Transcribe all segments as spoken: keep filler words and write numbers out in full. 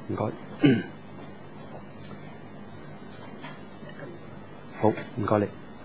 唔該。好，唔該你。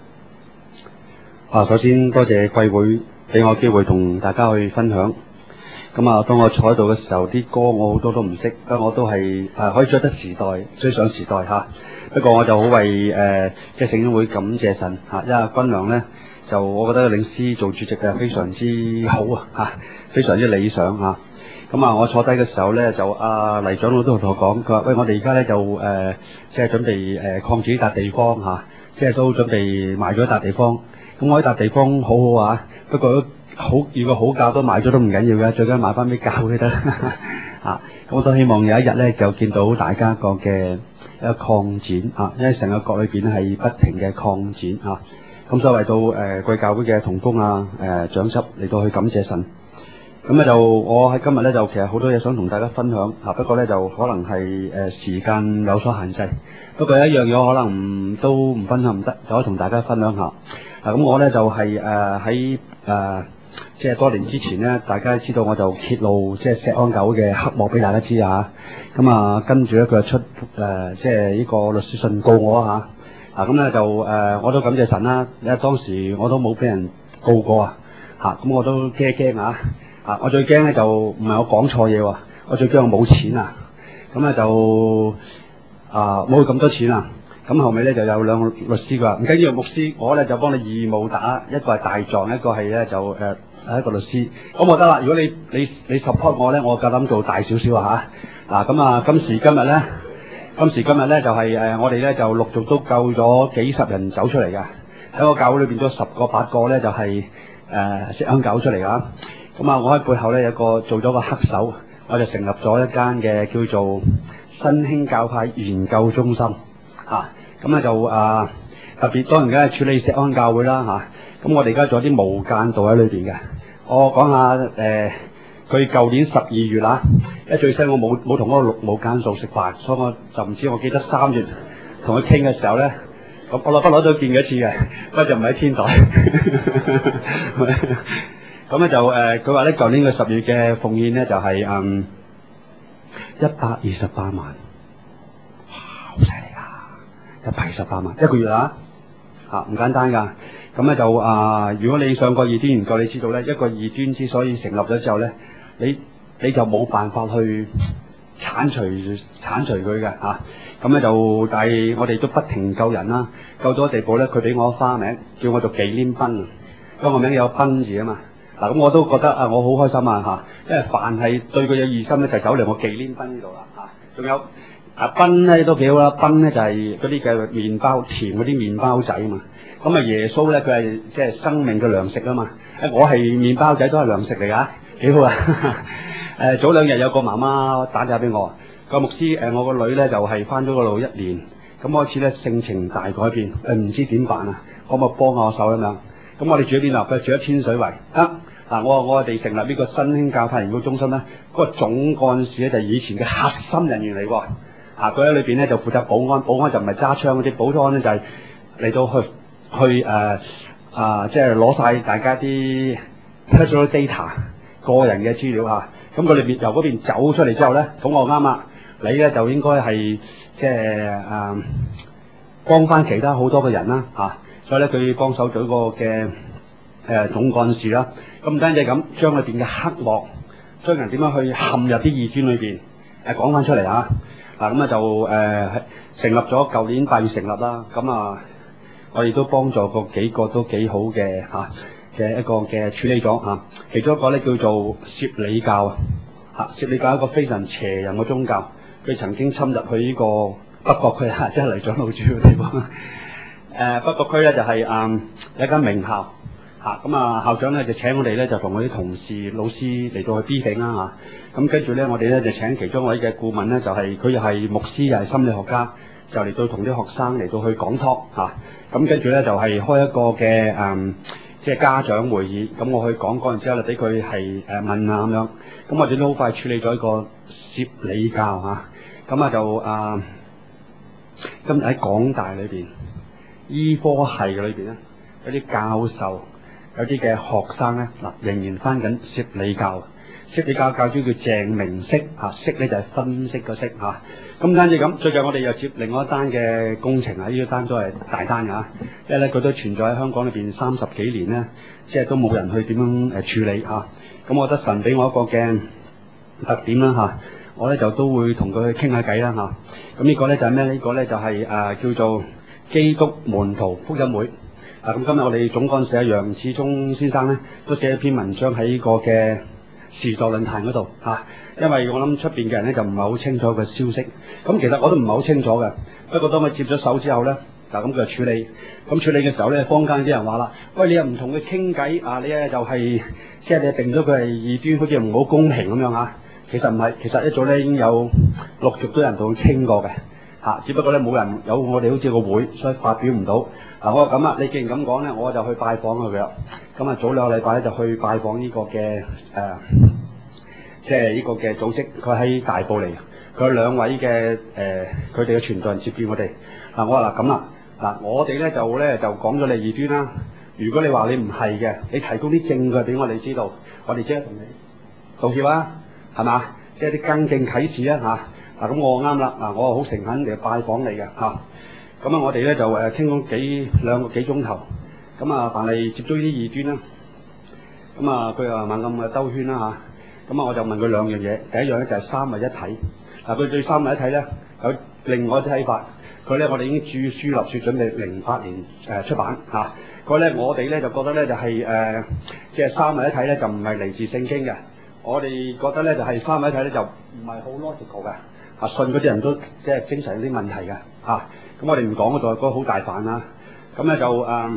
啊，首先多謝貴會俾我機會同大家去分享。咁啊，當我坐喺度嘅時候，啲歌我好多都唔識，不過我都係誒、呃、可以追得時代，追上時代嚇、啊。不過我就好為誒即係聖經會感謝神嚇、啊，因為君良咧就我覺得領詩做主席嘅非常之好啊嚇，非常之理想嚇。咁啊，我坐低嘅時候咧，就阿、啊、黎長老都同我講，佢話：喂，我哋而家咧就誒即係準備誒擴展一笪地方嚇、啊，即係都準備賣咗一笪地方。咁我呢笪地方好好啊，不過好如果好價都買咗都唔緊要嘅，最緊要買翻俾教會得啊！咁我都希望有一日咧就見到大家個嘅一個擴展啊，因為成個國裏邊係不停嘅擴展啊。咁所以為到誒貴教會嘅同工啊、誒、呃、長執嚟到去感謝神。咁咧就我喺今日咧就其實好多嘢想同大家分享啊，不過咧就可能係誒、呃、時間有所限制。不過有一樣嘢可能唔都唔分享唔得，就可以同大家分享下。嗱、啊，咁我咧就係誒喺誒即係多年之前咧，大家知道我就揭露即係石安教會嘅黑幕俾大家知啊。咁啊，跟住咧佢就出誒、呃、即係呢個律師信告我啊。嗱，咁咧就誒、呃、我都感謝神啦，因為當時我都冇俾人告過啊。嚇，咁我都驚驚啊。啊，我最驚咧就唔係我講錯嘢喎，我最驚我冇錢啊。咁咧就啊冇咁多錢啊。咁後尾咧就有兩個律師，佢話唔緊要，牧師我咧就幫你義務打，一個係大狀，一個係咧就誒係、呃、一個律師。咁我得啦，如果你你你 support 我咧，我夠膽做大少少啊嚇。嗱咁啊，今時今日咧，今時今日咧就係、是、誒、呃、我哋咧就陸續都救咗幾十人走出嚟㗎。喺個教會裏邊咗十個八個咧就係誒石安教出嚟㗎。咁啊，我喺背後咧有個做咗個黑手，我就成立咗一間嘅叫做新興教派研究中心。嚇，咁咧、啊、就啊特別當然梗係處理石安教會啦嚇。咁、啊、我哋而家仲有啲無間道喺裏邊嘅。我講下誒，佢、呃、舊年十二月啦，一最新我冇冇同嗰個綠無間道食飯，所以我就唔知。我記得三月同佢傾嘅時候咧，我我攞不攞到見幾次嘅，不過就唔喺天台。咁咧就誒，佢話咧舊年嘅十月嘅奉獻咧就係、是、嗯一百二十八萬，哇，好犀利啊！一百二十八萬一個月啊，嚇、啊、唔簡單㗎。咁咧就啊、呃，如果你上過異端研究，你知道咧一個異端之所以成立咗之後咧，你你就冇辦法去剷除剷除佢嘅嚇。咁、啊、咧就但係我哋都不停救人啦，救咗地步咧，佢俾我花名叫我做忌廉賓，因為我名有賓字啊嘛。嗱，咁我都覺得啊，我好開心啊嚇，因為凡係對佢有異心咧，就走嚟我忌廉賓呢度啦嚇。仲有啊賓咧都幾好啦，賓咧就係嗰啲嘅麵包，甜嗰啲麵包仔啊嘛。咁啊耶穌咧佢係即係生命嘅糧食啊嘛。誒我係麵包仔都係糧食嚟㗎，幾好啊！誒早兩日有個媽媽打電話俾我，個牧師誒我個女咧就係返咗個路一年，咁開始咧性情大改變，誒唔知點辦啊？可唔可以幫下我手咁樣？咁我哋住喺邊啊？佢住喺天水圍。得嗱，我我哋成立呢個新興教派研究中心咧，嗰、那個總幹事咧就係以前嘅核心人員嚟喎。啊，佢喺裏邊咧就負責保安，保安就唔係揸槍嗰啲，保安咧就係、是、嚟到去去誒啊，即係攞晒大家啲 personal data 個人嘅資料嚇。咁佢哋由嗰邊走出嚟之後咧，咁我啱啦，你咧就應該係即係誒幫翻其他好多嘅人啦嚇。啊所以咧，佢幫手做一個嘅誒、呃、總幹事啦。咁唔單止咁，將裏邊嘅黑幕，將人點樣去陷入啲異端裏邊，誒講翻出嚟啊！嗱咁啊就誒、呃、成立咗，舊年八月成立啦。咁啊，我亦都幫助過幾個都幾好嘅嚇嘅一個嘅處理咗嚇、啊。其中一個咧叫做攝理教啊，嚇攝理教係一個非常邪淫嘅宗教，佢曾經侵入去呢個北角區啊，即係嚟長老主嘅地方。誒、呃、北角區咧就係、是、誒、嗯、一間名校嚇，咁啊校長咧就請我哋咧就同我啲同事老師嚟到去 briefing 啦嚇，咁跟住咧我哋咧就請其中一位嘅顧問咧就係佢又係牧師又係心理學家，就嚟到同啲學生嚟到去講 talk 嚇，咁跟住咧就係、是、開一個嘅誒、嗯、即係家長會議，咁我去講嗰陣之後咧俾佢係誒問啊咁樣，咁我哋都好快處理咗一個攝理教嚇，咁啊就啊今日喺港大裏邊。醫科系嘅裏邊咧，有啲教授，有啲嘅學生咧，嗱仍然翻緊攝理教。 悉尼教教主叫鄭明析嚇，析咧就係分析個析嚇。咁唔單止咁，最近我哋又接另外一單嘅工程啊，呢個單都係大單㗎，因為咧佢都存在喺香港裏邊三十幾年咧，即係都冇人去點樣誒處理嚇。咁我覺得神俾我一個嘅特點啦嚇，我咧就都會同佢傾下偈啦嚇。咁呢個咧就係咩？呢個咧就係誒叫做基督門徒福音會。啊咁今日我哋總幹事楊始忠先生咧都寫一篇文章喺呢個嘅時代論壇嗰度嚇，因為我諗出邊嘅人咧就唔係好清楚個消息，咁其實我都唔係好清楚嘅。不過當佢接咗手之後咧，嗱咁佢就處理，咁處理嘅時候咧，坊間啲人話啦，喂，你又唔同佢傾偈啊？你咧就係即係你定咗佢係異端，好似唔好公平咁樣嚇。其實唔係，其實一早咧已經有陸續都有人同佢傾過嘅嚇，只不過咧冇人有我哋好似個會，所以發表唔到。嗱，我話咁啊，你既然咁講咧，我就去拜訪佢啦。咁啊，早兩個禮拜咧就去拜訪呢個嘅誒、呃，即係呢個嘅組織，佢喺大埔嚟，佢有兩位嘅誒，佢哋嘅傳道人接見我哋。嗱，我話嗱咁啦，嗱我哋咧就咧就講咗你異端啦。如果你話你唔係嘅，你提供啲證據俾我哋知道，我哋即刻同你道歉啊，係嘛？即係啲更正啟示啊嚇。嗱咁我啱啦，嗱我好誠懇嚟拜訪你嘅嚇。咁啊，我哋咧就誒傾咗幾兩個幾鐘頭，咁啊，凡係接觸呢啲異端啦，咁啊，佢又猛咁嘅兜圈啦嚇，咁啊，我就問佢兩樣嘢，第一樣咧就係三位一體，嗱佢對三位一體咧有另外一啲睇法，佢咧我哋已經著書立説準備零八年誒出版嚇，佢咧我哋咧就覺得咧就係誒即係三位一體咧就唔係嚟自聖經嘅，我哋覺得咧就係三位一體咧就唔係好 logical 嘅，啊信嗰啲人都即係精神有啲問題嘅嚇。咁我哋唔講嗰度，嗰個好大範啦。咁咧就誒誒，咁、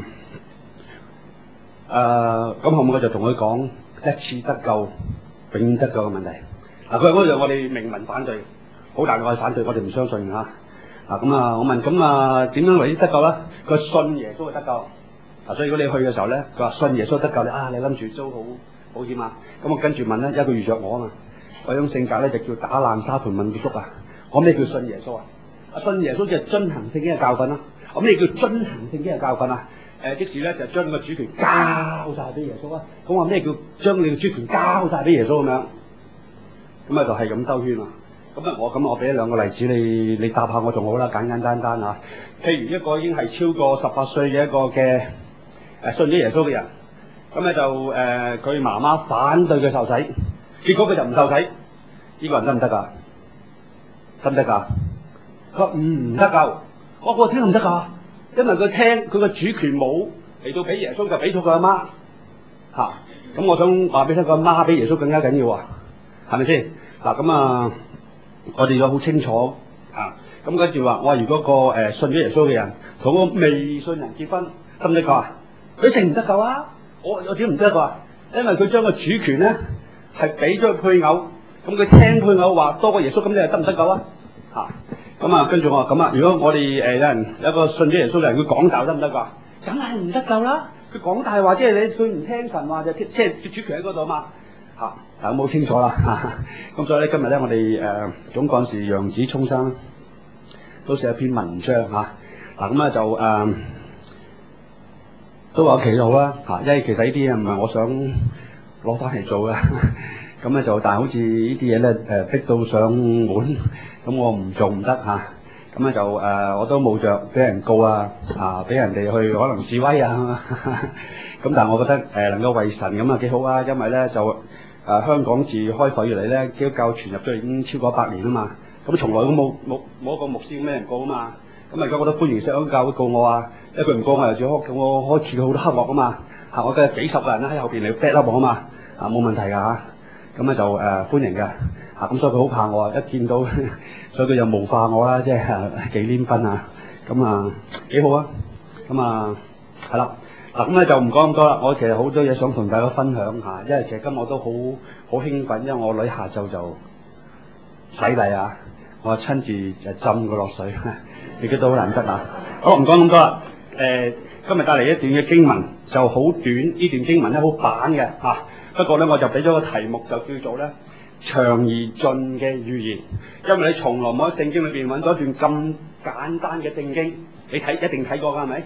呃呃、後尾我就同佢講一次得救，永遠得救嘅問題。嗱，佢嗰度我哋明文反對，好大嘅反對，我哋唔相信嚇。嗱咁啊，我問咁啊點樣為之得救咧？佢信耶穌就得救。嗱，所以如果你去嘅時候咧，佢話信耶穌得救，你啊你諗住租好保險啊？咁我跟住問咧，一個遇着我啊嘛，嗰種性格咧就叫打爛沙盤問結束啊。我咩叫信耶穌啊？信耶穌就係遵行聖經嘅教訓啦。咁咩叫遵行聖經嘅教訓啊？誒、呃，即時咧就將個主權交晒俾耶穌啊。咁話咩叫將你嘅主權交晒俾耶穌咁樣？咁啊就係咁兜圈啊。咁啊我咁我俾兩個例子你，你答下我仲好啦，簡簡單單啊。譬如一個已經係超過十八歲嘅一個嘅誒信咗耶穌嘅人，咁咧就誒佢媽媽反對佢受洗，結果佢就唔受洗，呢、這個人得唔得㗎？得唔得㗎？佢唔得救，我個聽唔得噶，因為佢聽佢個主權冇嚟到俾耶穌，就俾咗佢阿媽嚇。咁、啊、我想話俾你聽，個阿媽比耶穌更加緊要啊，係咪先？嗱咁啊，我哋要好清楚嚇。咁跟住話，我話如果個誒、呃、信咗耶穌嘅人同個未信人結婚，得唔得救啊？佢成唔得救啊？我我點唔得救啊？因為佢將個主權咧係俾咗配偶，咁佢聽配偶話多過耶穌，咁你係得唔得救啊？嚇！咁啊，跟住我話咁啊，如果我哋誒、呃、有人有一個信咗耶穌嘅人，佢講大得唔得㗎？梗係唔得夠啦！佢講大話，即係你佢唔聽神話就即係主權喺嗰度啊嘛嚇！嗱、啊，冇清楚啦嚇。咁、啊、所以咧，今日咧，我哋誒、呃、總幹事楊子聰生都寫一篇文章嚇。嗱咁咧就誒、呃、都話祈禱啦嚇，因為其實呢啲嘢唔係我想攞翻嚟做嘅。咁咧就，但係好似呢啲嘢咧誒逼到上門。咁我唔做唔得嚇，咁咧就誒、呃、我都冇着俾人告啊，啊俾人哋去可能示威啊，咁但係我覺得誒、呃、能夠為神咁啊幾好啊，因為咧就誒、呃、香港自開埠以嚟咧，基督教傳入咗已經超過百年啊嘛，咁從來都冇冇冇一個牧師咩人告啊嘛，咁而家我都歡迎石安教會告我啊，因為佢唔告我又仲開我開設好多黑幕啊嘛，嚇我嘅幾十個人咧喺後邊嚟 back up 我啊嘛，啊冇問題㗎嚇，咁咧就誒、呃、歡迎嘅。啊咁所以佢好怕我啊！一見到，所以佢就冒化我啦，即係幾黏分啊！咁啊幾好啊！咁啊係啦，嗱咁咧就唔講咁多啦。我其實好多嘢想同大家分享下，因為其實今日我都好好興奮，因為我女下晝就洗禮啊，我親自就浸佢落水，亦都好難得啊！好唔講咁多啦。誒、呃，今日帶嚟一段嘅經文就好短，呢段經文咧好板嘅嚇、啊。不過咧我就俾咗個題目就叫做咧。長而盡嘅預言，因為你從來冇喺聖經裏邊揾到一段咁簡單嘅聖經，你睇一定睇過㗎係咪？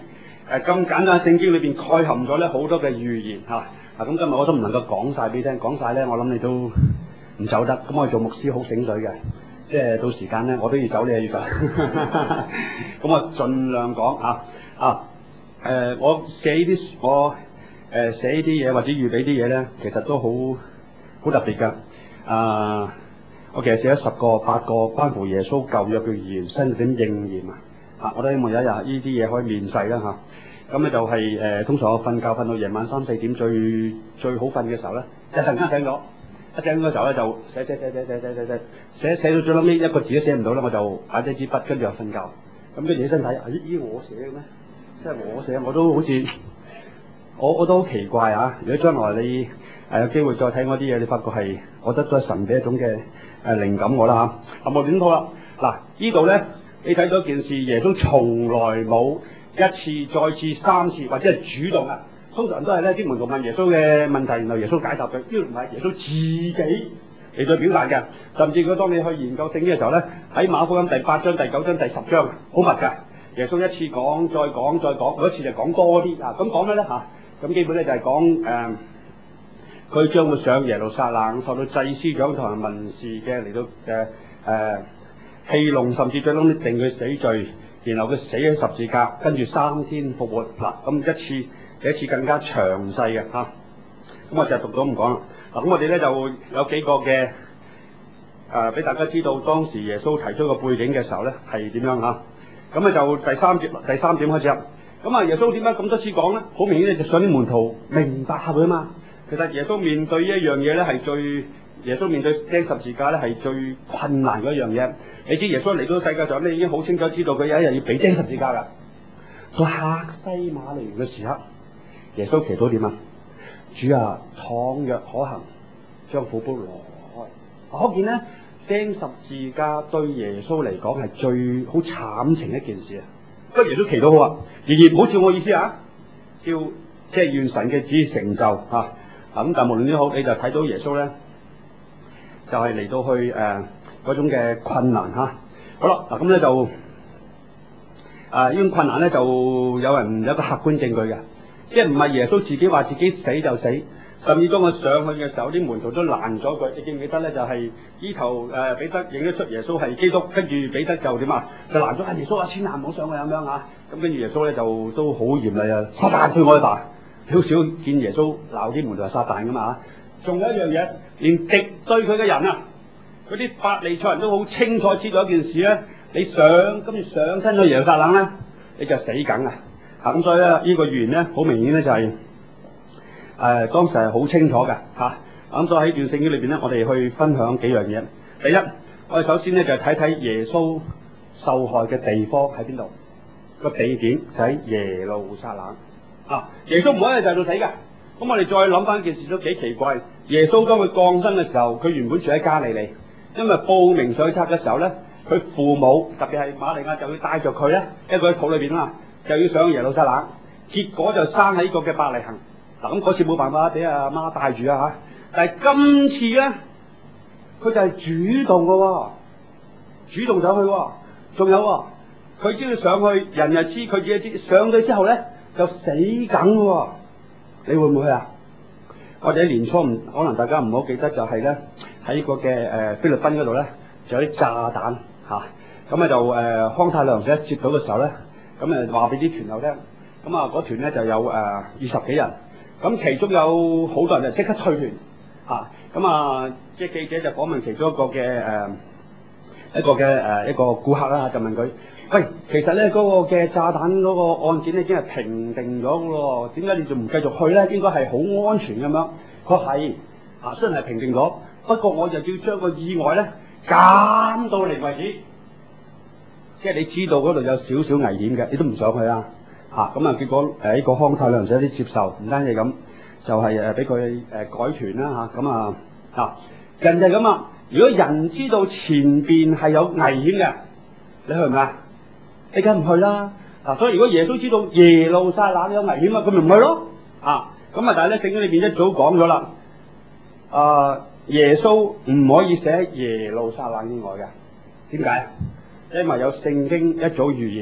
誒咁簡單聖經裏邊蓋含咗咧好多嘅預言嚇。啊咁今日我都唔能夠講晒俾你聽，講晒咧我諗你都唔走得。咁我做牧師好醒水嘅，即係到時間咧我都要走，你又要走。咁我盡量講啊啊誒、呃，我寫啲我誒、呃、寫啲嘢或者預備啲嘢咧，其實都好好特別㗎。啊，我其實寫咗十個八個關乎耶穌舊約嘅預言，新點應驗啊！啊，我都希望有一日呢啲嘢可以面世啦嚇。咁咧就係、是、誒、呃，通常我瞓覺瞓到夜晚三四點最最好瞓嘅時候咧，一陣間醒咗，一醒嗰時候咧就寫寫寫寫寫寫寫寫寫寫到最撚尾一個字都寫唔到咧，我就擺低支筆跟住就瞓覺。咁跟住起身睇，咦咦我寫嘅咩？即係我寫，我都好似我我都好奇怪啊！如果將來你誒、呃、有機會再睇我啲嘢，你發覺係我得咗神俾一種嘅誒靈感我啦嚇。咁我點好啦？嗱，呢度咧你睇到一件事，耶穌從來冇一次、再次、三次或者係主動啊，通常都係咧啲門徒問耶穌嘅問題，然後耶穌解答佢。呢度唔係耶穌自己嚟到表達嘅，甚至如果當你去研究聖經嘅時候咧，喺馬可福音第八章、第九章、第十章好密㗎。耶穌一次講，再講，再講，嗰一次就講多啲啊！咁講咩咧嚇？咁基本咧就係講誒，佢將會上耶路撒冷，受到祭司長同埋文士嘅嚟到誒誒戲弄，甚至最終定佢死罪。然後佢死喺十字架，跟住三天復活嗱，咁一次比一次更加詳細嘅嚇。咁、啊、我就讀咗唔講啦。嗱，咁我哋咧就有幾個嘅誒，俾、呃、大家知道當時耶穌提出個背景嘅時候咧係點樣嚇。咁咧就第三節第三點開始啦。咁啊，耶穌點解咁多次講咧？好明顯咧，就想啲門徒明白下佢啊嘛。其實耶穌面對一樣嘢咧係最。耶穌面對釘十字架咧係最困難嗰一樣嘢。你知耶穌嚟到世界上咧已經好清楚知道佢有一日要俾釘十字架噶。到客西馬尼園嘅時刻，耶穌祈禱點啊？主啊，倘若可行，將苦杯挪開。可見咧，釘十字架對耶穌嚟講係最好慘情一件事啊。不過耶穌祈禱好啊，然而唔好照我意思啊，照即係願神嘅旨意成就嚇。咁、啊、但係無論點好，你就睇到耶穌咧。就係嚟到去誒嗰、呃、種嘅困難嚇。好啦，嗱咁咧就啊呢種困難咧就有人有一個客觀證據嘅，即係唔係耶穌自己話自己死就死，甚至當佢上去嘅時候，啲門徒都攔咗佢。你記唔記得咧？就係呢頭誒彼得影得出耶穌係基督，跟住彼得就點啊？就攔咗啊！耶穌啊，千萬唔好上去咁樣嚇。咁跟住耶穌咧就都好嚴厲啊！撒但退我一吧！好少見耶穌鬧啲門徒係撒但噶嘛嚇。仲有一樣嘢，連敵對佢嘅人啊，嗰啲法利賽人都好清楚知道一件事咧，你上跟住上身去耶路撒冷咧，你就死梗啊！啊咁所以咧，呢個預言咧，好明顯咧就係、是、誒、呃、當時係好清楚嘅嚇。咁、啊、所以喺段聖經裏邊咧，我哋去分享幾樣嘢。第一，我哋首先咧就睇睇耶穌受害嘅地方喺邊度，個地點就喺耶路撒冷啊。耶穌唔可以喺度死㗎。咁我哋再諗翻件事都幾奇怪。耶穌當佢降生嘅時候，佢原本住喺加利利，因為報名上冊嘅時候咧，佢父母特別係瑪利亞就要帶着佢咧，因為佢喺肚裏邊啊嘛，就要上耶路撒冷。結果就生喺呢個嘅伯利恆。嗱咁嗰次冇辦法俾阿媽帶住啊嚇，但係今次咧，佢就係主動嘅喎，主動上去喎，仲有喎，佢知道上去，人又知，佢自己知，上咗之後咧就死梗喎。你會唔會去啊？我哋喺年初唔可能大家唔好記得就係咧喺個嘅誒菲律賓嗰度咧，就有啲炸彈嚇，咁啊就誒、呃、康泰旅行社一接到嘅時候咧，咁誒話俾啲團友聽，咁啊嗰團咧就有誒、呃、二十幾人，咁其中有好多人就即刻退團嚇，咁啊即係記者就訪問其中一個嘅誒、呃、一個嘅誒、呃、一個顧客啦，就問佢。喂，其實咧嗰、那個嘅炸彈嗰個案件咧已經係平定咗嘅咯，點解你仲唔繼續去咧？應該係好安全咁樣。佢係啊，雖然係平定咗，不過我就要將個意外咧減到零為止。即係你知道嗰度有少少危險嘅，你都唔想去啊。嚇咁啊，結果誒呢、呃這個康泰旅行社啲接受，唔單止咁，就係誒俾佢誒改團啦嚇。咁啊啊，人就係咁啊。如果人知道前邊係有危險嘅，你去唔去啊？你梗唔去啦，嗱，所以如果耶穌知道耶路撒冷有危險啊，佢咪唔去咯，啊，咁啊，但係咧聖經裏邊一早講咗啦，啊，耶穌唔可以寫喺耶路撒冷以外嘅，點解？因為有聖經一早預言，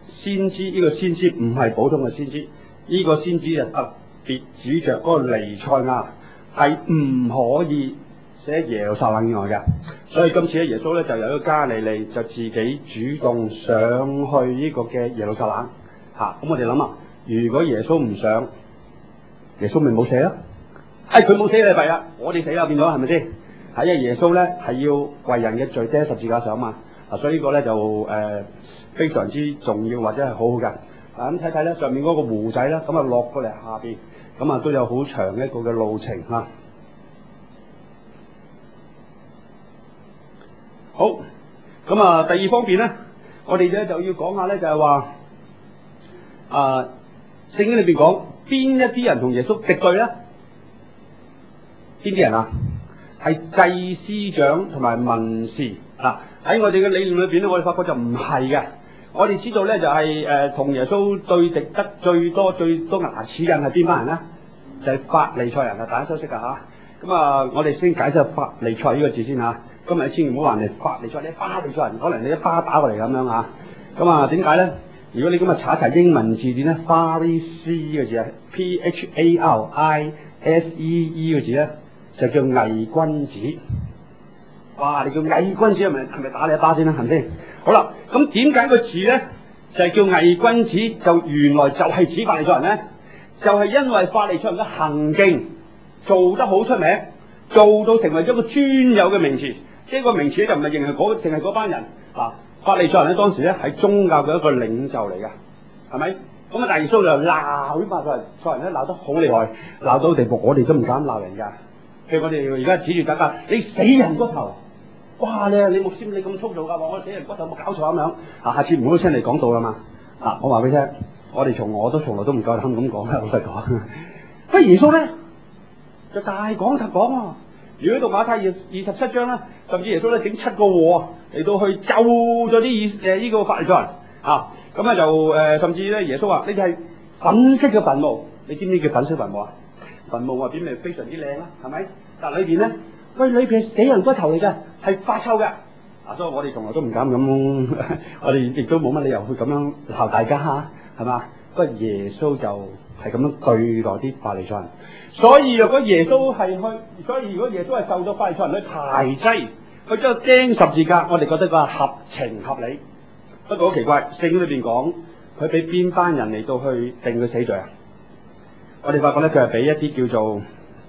先知呢、這個先知唔係普通嘅先知，呢、這個先知就特別指着嗰個彌賽亞係唔可以寫耶路撒冷以外嘅。所以今次咧，耶穌咧就由一個加利利就自己主動上去呢個嘅耶路撒冷嚇。咁、啊、我哋諗啊，如果耶穌唔上，耶穌咪冇死咯？係佢冇死你弊啦，我哋死啦變咗係咪先？係因為耶穌咧係要為人嘅罪釘十字架上嘛。啊，所以呢個咧就誒、呃、非常之重要或者係好好嘅。啊咁睇睇咧上面嗰個湖仔咧，咁啊落過嚟下邊，咁啊都有好長嘅一個嘅路程嚇、啊。好，咁啊第二方面咧，我哋咧就要講下咧就係話啊聖經裏邊講邊一啲人同耶穌敵對咧？邊啲人啊？係祭司長同埋文士嗱。喺我哋嘅理念裏邊咧，我哋發覺就唔係嘅。我哋知道咧就係誒同耶穌對敵得最多最多牙齒印係邊班人咧？就係、是、法利賽人啊！大家休息㗎嚇。咁啊，我哋先解釋法利賽呢個字先嚇。今日千祈唔好話人哋法利賽，你巴利賽人，可能你一巴打過嚟咁樣嚇。咁啊，點解咧？如果你今日查一查英文字典咧，法利斯呢個字啊 ，P H A R I S E E 個字咧，就叫偽君子。哇！你叫偽君子係咪係咪打你一巴先啦？係咪先？好啦，咁點解個字咧就係、是、叫偽君子？就原來就係指法利賽人咧，就係、是、因為法利賽人嘅行徑做得好出名，做到成為咗個專有嘅名詞。即係個名詞咧就唔係淨係嗰淨係嗰班人啊。法利賽人咧當時咧係宗教嘅一個領袖嚟嘅，係咪？咁啊，但耶穌就鬧啲法利賽人咧鬧得好厲害，鬧到地步我哋都唔敢鬧人㗎。譬如我哋而家指住大家，你死人骨頭！哇！你你牧師你咁粗糙㗎，話我死人骨頭冇搞錯咁樣啊！下次唔好聽你講道啦嘛啊！我話俾你聽，我哋從我都從來都唔夠膽咁講啦，老實講。不過耶穌咧就大講特講啊！如果讀馬太二二十七章啦，甚至耶穌咧整七個禍嚟到去咒咗啲以誒呢個法利賽人啊！咁咧就誒、呃、甚至咧耶穌話：呢啲係粉色嘅墳墓，你知唔知叫粉色墳墓啊？墳墓外邊咪非常之靚啦，係咪？但裏邊咧，喂，裏邊係死人骨頭嚟嘅，係發臭嘅。啊，所以我哋從來都唔敢咁，我哋亦都冇乜理由去咁樣鬧大家嚇，係嘛？不過耶穌就係咁樣對待啲法利賽人。所以若果耶穌係去，所以如果耶穌係受到法利賽人去排擠，佢將佢釘十字架，我哋覺得佢係合情合理。不過好奇怪，聖經裏邊講佢俾邊班人嚟到去定佢死罪啊？我哋發覺咧，佢係俾一啲叫做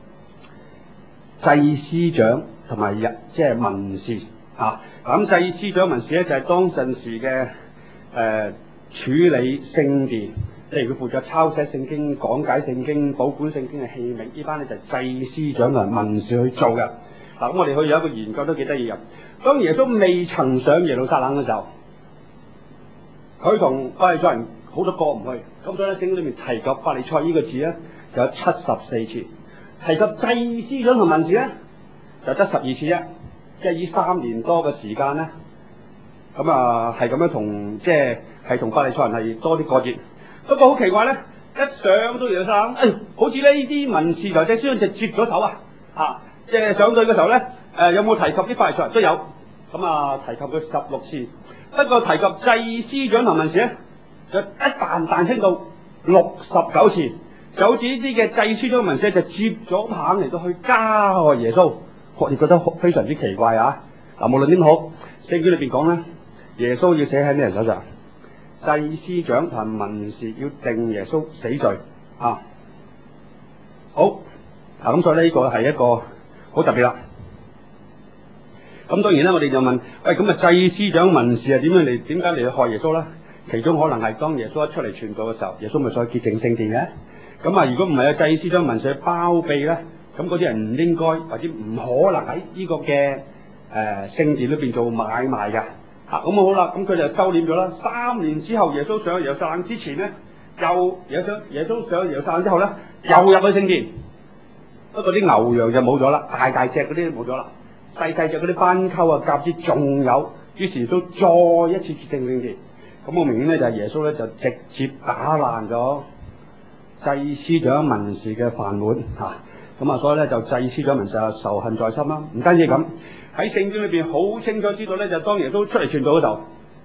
祭司長同埋日即係文士啊。咁祭司長文士咧就係、是、當陣時嘅誒、呃、處理聖殿，例如佢負責抄寫聖經、講解聖經、保管聖經嘅器皿，呢班咧就係、是、祭司長同埋文士去做嘅。嗱、啊，咁我哋去有一個研究都幾得意嘅。當耶穌未曾上耶路撒冷嘅時候，佢同法利賽人好多過唔去，咁所以咧聖經裏面提及法利賽呢個字咧就有七十四次，提及祭司長同文士咧就得十二次啫。即係以三年多嘅時間咧，咁啊係咁樣同即係係同法利賽人係多啲過節。不過好奇怪咧，一上到耶路撒冷，誒好似呢啲文士同祭司長就接咗手啊！啊，即係上到嘅時候咧，誒、呃、有冇提及啲法利賽人都有，咁啊提及佢十六次。不過提及祭司長同文士咧，就一彈彈升到六十九次。就好似呢啲嘅祭司長文士就接咗棒嚟到去加害耶穌。我哋覺得非常之奇怪啊！嗱，無論點好，聖經裏邊講咧，耶穌要寫喺咩人手上？祭司長同文士要定耶穌死罪啊！好啊，咁所以呢個係一個好特別啦。咁當然咧，我哋就問：喂，咁啊祭司長文士係點樣嚟？點解嚟害耶穌咧？其中可能係當耶穌一出嚟傳道嘅時候，耶穌咪再潔淨聖殿嘅。咁啊，如果唔係有祭司長文士去包庇咧？咁嗰啲人唔應該或者唔可能喺呢個嘅誒聖殿裏邊做買賣嘅嚇。咁、啊、好啦，咁佢就收斂咗啦。三年之後，耶穌上耶路撒冷之前咧，又耶穌耶穌上耶路撒冷之後咧，又入去聖殿。不過啲牛羊就冇咗啦，大大隻嗰啲都冇咗啦，細細隻嗰啲斑鳩啊、鴿子仲有。於是都再一次潔淨聖殿。咁好明顯咧，就係、是、耶穌咧就直接打爛咗祭司長文士嘅飯碗嚇。啊咁啊，所以咧就祭司長文士仇恨在心啦。唔單止咁，喺聖經裏邊好清楚知道咧，就當耶穌出嚟傳道嗰時候，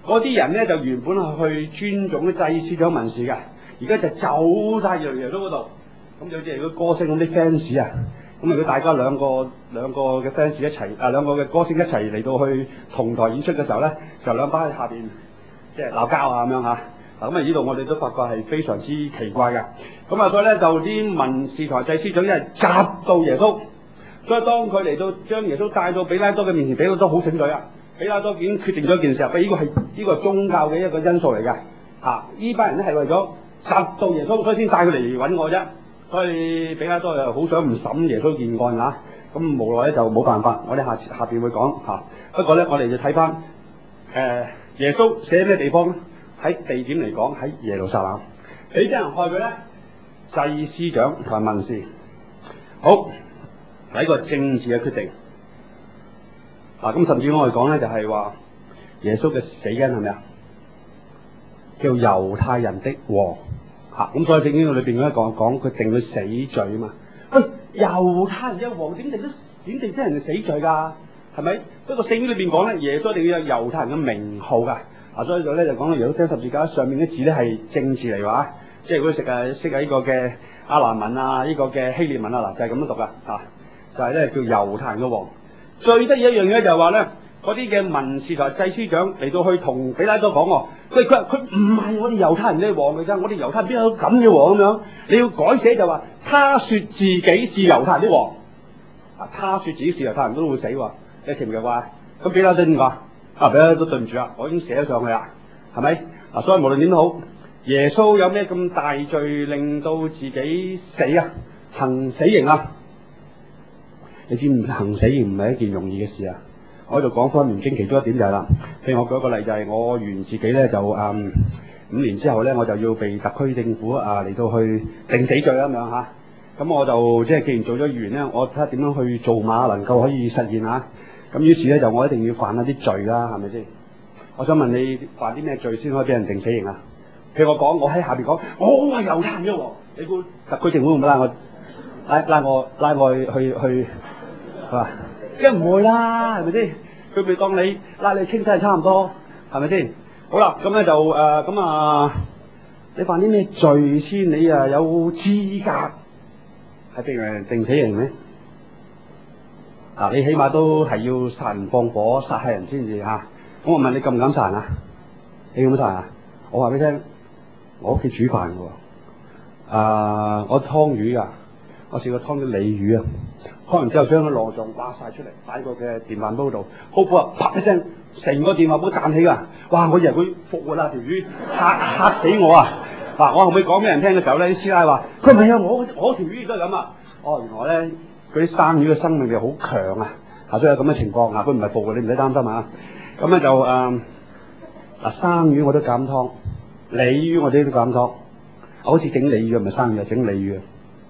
嗰啲人咧就原本係去尊重啲祭司長文士嘅，而家就走晒耶耶穌嗰度。咁有啲係個歌星咁啲 fans 啊，咁如果大家兩個兩個嘅 fans 一齊啊，兩個嘅歌星一齊嚟到去同台演出嘅時候咧，就兩班喺下邊即係鬧交啊咁樣嚇。嗱咁啊呢度我哋都發覺係非常之奇怪嘅。咁啊所以咧就啲文士同祭司長一係窒到耶穌，所以當佢嚟到將耶穌帶到比拉多嘅面前，比拉多好醒嘴啊！比拉多已經決定咗一件事啊，呢個係呢個係宗教嘅一個因素嚟嘅嚇。呢班人咧係為咗窒到耶穌，所以先帶佢嚟揾我啫。所以比拉多又好想唔審耶穌件案嚇，咁無奈咧就冇辦法。我哋下下邊會講嚇。不過咧我哋就睇翻誒耶穌寫咩地方咧？喺地點嚟講喺耶路撒冷。俾啲人害佢咧，祭司長同埋文士。好，係一個政治嘅決定。嗱，咁甚至我哋講咧就係話耶穌嘅死因係咩啊？叫猶太人的王嚇，咁所以聖經裏邊嗰一講講佢定佢死罪啊嘛。喂，猶太人嘅王點定都點定啲人嘅死罪㗎？係咪？不過聖經裏邊講咧，耶穌一定要有猶太人嘅名號㗎。啊，所以就咧就講到耶穌釘十字架上面啲字咧係政治嚟話，即係如果識啊識啊呢個嘅阿蘭文啊，呢、這個嘅希臘文啊，嗱就係咁樣讀㗎嚇，就係、是、咧叫猶太人嘅王。最得意一樣嘢就係話咧，嗰啲嘅文士同祭司長嚟到去同比拉多講喎，佢佢佢唔係我哋猶太人嘅王嚟㗎，我哋猶太人邊有咁嘅王咁樣？你要改寫就話，他說自己是猶太人的王，啊，他說自己是猶太人都會死喎，你記唔記話？咁比拉多點講？啊，比拉多對唔住啊，我已經寫咗上去啦，係咪？啊，所以無論點都好，耶穌有咩咁大罪令到自己死啊，行死刑啊？你知唔知行死刑唔係一件容易嘅事啊？我喺度講方面經其中一點就係啦，譬如我舉一個例就係、是、我完自己咧就嗯五年之後咧我就要被特區政府啊嚟到去定死罪啦咁樣嚇，咁我就即係既然做咗議員咧，我睇下點樣去做馬能夠可以實現嚇，咁於是咧就我一定要犯一啲罪啦，係咪先？我想問你犯啲咩罪先可以俾人定死刑啊？譬如我講，我喺下邊講，我係猶太人嘅喎，你估特區政府會唔會拉我拉拉我拉我去去去？係嘛？即係唔會啦，係咪先？佢咪當你拉你清真係差唔多，係咪先？好啦，咁咧就誒咁、呃、啊，你犯啲咩罪先？你啊有資格係俾人定死刑咩？嗱、啊，你起碼都係要殺人放火、殺害人先至嚇。咁我問你敢唔敢殺人啊？你敢唔敢殺人啊？我話俾你聽，我屋企煮飯嘅喎，啊，我劏魚㗎，我試過劏啲鯉魚啊。開完之後將個內臟挖晒出嚟，擺個嘅電飯煲度，好苦啊！啪一聲，成個電飯煲彈起㗎！哇！我以為佢復活啦，條魚嚇嚇死我啊！嗱、啊，我後尾講俾人聽嘅時候咧，啲師奶話：佢唔係啊，我我條魚都係咁啊！哦，原來咧嗰啲生魚嘅生命力好強啊！啊，所以有咁嘅情況啊，佢唔係復活，你唔使擔心啊！咁咧就誒嗱、呃，生魚我都敢劏，鯉魚我哋都敢劏，好似整鯉魚唔係生魚，係整鯉魚啊！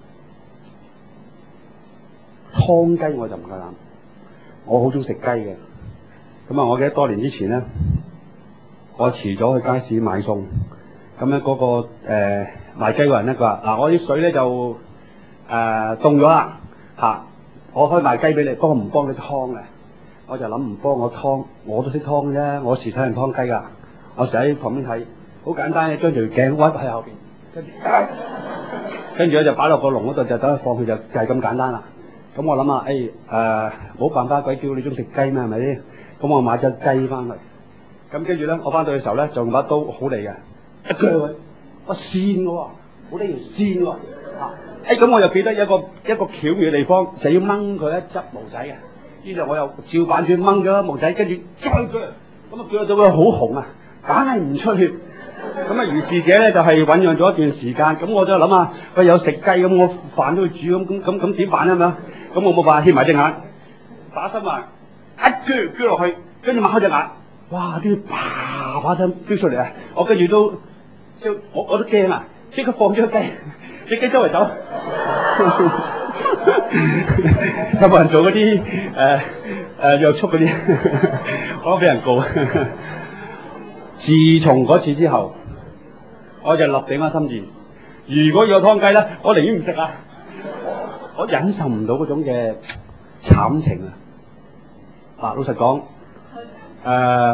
劏雞我就唔夠膽，我好中意食雞嘅。咁啊，我記得多年之前咧，我遲咗去街市買餸，咁咧嗰個誒、呃、賣雞嗰人咧，佢話：嗱，我啲水咧就誒凍咗啦，嚇、啊，我可以賣雞俾你，幫唔幫你劏嘅？我就諗唔幫我劏，我都識劏啫，我時睇人劏雞㗎，我成日喺旁邊睇，好簡單嘅，將條頸屈喺後邊，跟住跟住咧就擺落個籠嗰度，就等佢放佢就就係咁簡單啦。咁我諗下，誒、哎、誒，冇、呃、辦法，鬼叫你中意食雞咩？係咪先？咁我買隻雞翻嚟，咁跟住咧，我翻到嘅時候咧，就用把刀好利嘅，一鋸佢，我線嘅喎，好利條線喎，啊！誒、哎，咁我又記得一個一個巧妙嘅地方，就要掹佢一執毛仔嘅，於是我又照板煮掹咗毛仔，跟住再鋸，咁啊鋸到佢好紅啊，梗係唔出血。咁啊，如是者咧就係醖釀咗一段時間，咁我就諗下，喂，有食雞咁，我飯都要煮，咁咁咁咁點辦啊？咁樣，咁我冇辦法，掀埋隻眼，打心埋，一鋸鋸落去，跟住擘開隻眼，哇！啲啪啪聲飆出嚟啊！我跟住都，即我我都驚啊！即刻放咗隻雞，隻雞周圍走，有冇人做嗰啲誒誒約束嗰啲？我都俾人告。自從嗰次之後，我就立定咗心志，如果要有劏雞咧，我寧願唔食啊！我忍受唔到嗰種嘅慘情啊！嗱，老實講，誒、呃、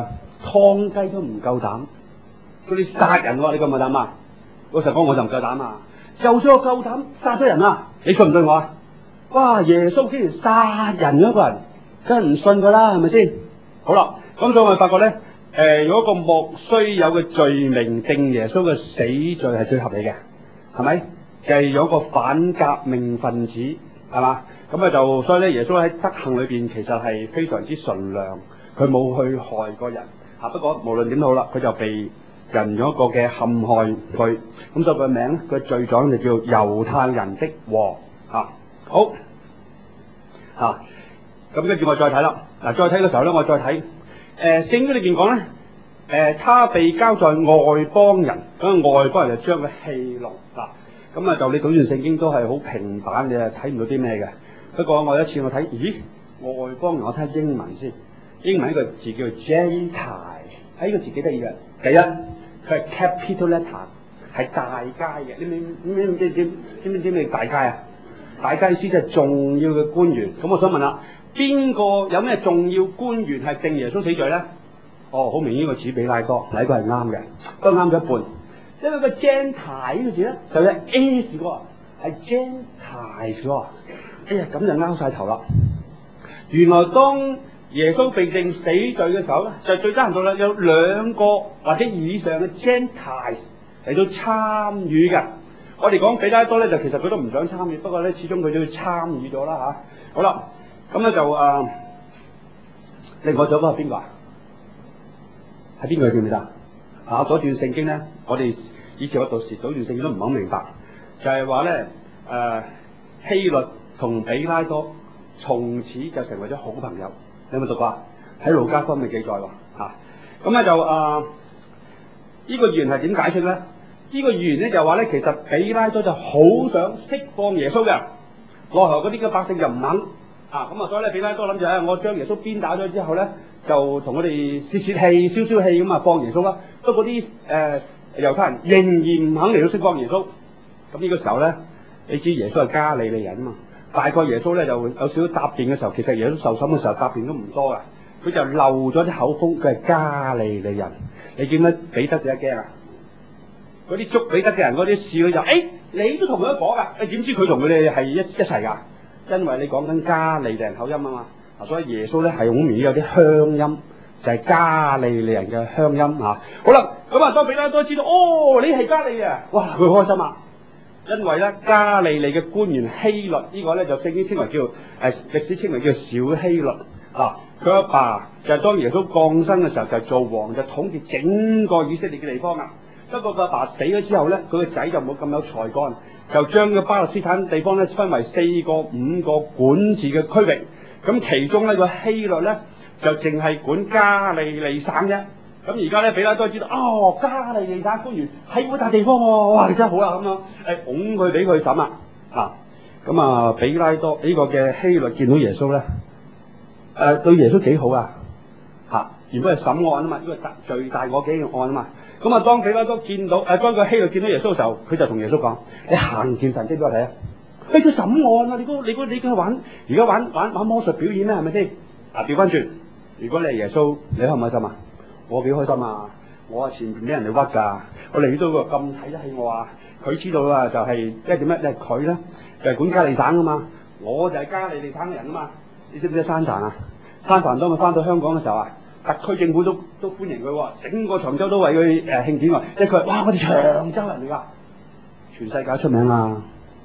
劏雞都唔夠膽，嗰啲殺人喎，你夠唔夠膽啊？老實講我就唔夠膽啊！就算我夠膽殺咗人啊，你信唔信我啊？哇！耶穌竟然殺人嗰個人，梗係唔信噶啦，係咪先？好啦，咁所以我哋發覺咧，誒、呃，如果個莫須有嘅罪名定耶穌嘅死罪係最合理嘅，係咪？就係、是、有個反革命分子，係嘛？咁啊就所以咧，耶穌喺德行裏邊其實係非常之純良，佢冇去害過人。嚇、啊，不過無論點都好啦，佢就被人用一個嘅陷害佢，咁所以佢嘅名咧，佢罪狀就叫猶太人的王。嚇、啊，好嚇，咁跟住我再睇啦。嗱、啊，再睇嘅時候咧，我再睇誒、呃、聖經裏邊講咧，誒、呃、他被交在外邦人，咁外邦人就將佢戲弄嗱，咁啊就你讀完聖經都係好平板，你係睇唔到啲咩嘅。不過我有一次我睇，咦，外邦人我睇下英文先，英文一個字叫 Gentile， 喺呢個字幾得意嘅，第一。佢係 capital letter， 係大街嘅。你明唔明？知唔知？知唔知咩大街啊？大街意思即係重要嘅官員。咁我想問下，邊個有咩重要官員係定耶穌死罪咧？哦，好明顯呢個指比拉多，呢個係啱嘅，都啱咗一半。因為個 Gentile 呢個字咧，就係 S 喎，係 Gentile 喎。哎呀，咁就拗晒頭啦。原來當耶穌被定死罪嘅時候咧，就最低限度咧有兩個或者以上嘅 Gentiles 嚟到參與嘅。我哋講比拉多咧，就其實佢都唔想參與，不過咧始終佢都要參與咗啦嚇。好啦，咁咧就誒，另外仲有個係邊個啊？係邊個記唔記得啊？嗰段聖經咧，我哋以前我讀時嗰段聖經都唔係好明白，就係話咧誒希律同比拉多從此就成為咗好朋友。你有冇讀過啊？喺路加福音嘅記載喎，嚇咁咧就誒、呃這個、呢個預言係點解釋咧？呢個預言咧就話咧，其實比拉多就好想釋放耶穌嘅，奈何嗰啲嘅百姓就唔肯啊，咁啊所以咧比拉多諗住咧，我將耶穌鞭打咗之後咧，就同我哋泄泄氣、消消氣咁啊放耶穌啦。不過啲誒猶太人仍然唔肯嚟到釋放耶穌，咁呢個時候咧，你知耶穌係加利利人啊嘛。大概耶穌咧就有少少答辯嘅時候，其實耶穌受審嘅時候答辯都唔多噶，佢就漏咗啲口風，佢係加利利人。你見乜彼得點解驚啊？嗰啲捉彼得嘅人嗰啲事佢就，誒、欸、你都同佢一夥噶，你點知佢同佢哋係一一齊噶？因為你講緊加利利人口音啊嘛，所以耶穌咧係好明顯有啲鄉音，就係、是、加利利人嘅鄉音嚇、啊。好啦，咁啊當彼得都知道，哦你係加利啊，哇佢開心啊！因為咧加利利嘅官員希律、這個、呢個咧就聖經稱為叫誒、呃、歷史稱為叫小希律啊，佢阿爸就係當耶穌降生嘅時候就做王，就統治整個以色列嘅地方啊。不過佢阿爸死咗之後咧，佢個仔就冇咁有才幹，就將個巴勒斯坦地方咧分為四個五個管治嘅區域，咁其中呢個希律咧就淨係管加利利省啫。咁而家咧，比拉多知道哦，加利利省官員喺嗰笪地方喎、哦，哇！你真係好啦咁樣，誒拱佢俾佢審啦，啊咁啊，比拉多呢個嘅希律見到耶穌咧，誒、呃、對耶穌幾好啊，嚇！原本係審案啊嘛，呢個大罪大惡極嘅案啊嘛，咁啊當比拉多見到誒、呃、當個希律見到耶穌嘅時候，佢就同耶穌講：你行件神蹟俾我睇啊！你佢審案啊！你估你估你而家玩而家玩玩玩魔術表演咩？係咪先？嗱調翻轉，如果你係耶穌，你開唔開心啊？我幾開心啊！我前邊俾人哋屈㗎，我嚟到個咁睇得起我啊！佢知道啊，就係即係點咧？即係佢咧就係、是、管加利省啊嘛，我就係加利利省嘅人啊嘛。你知唔知山凡啊？山凡當佢翻到香港嘅時候啊，特區政府都都歡迎佢喎，整個長洲都為佢誒慶典喎。即係佢話：哇！我哋長洲人嚟㗎，全世界出名啊！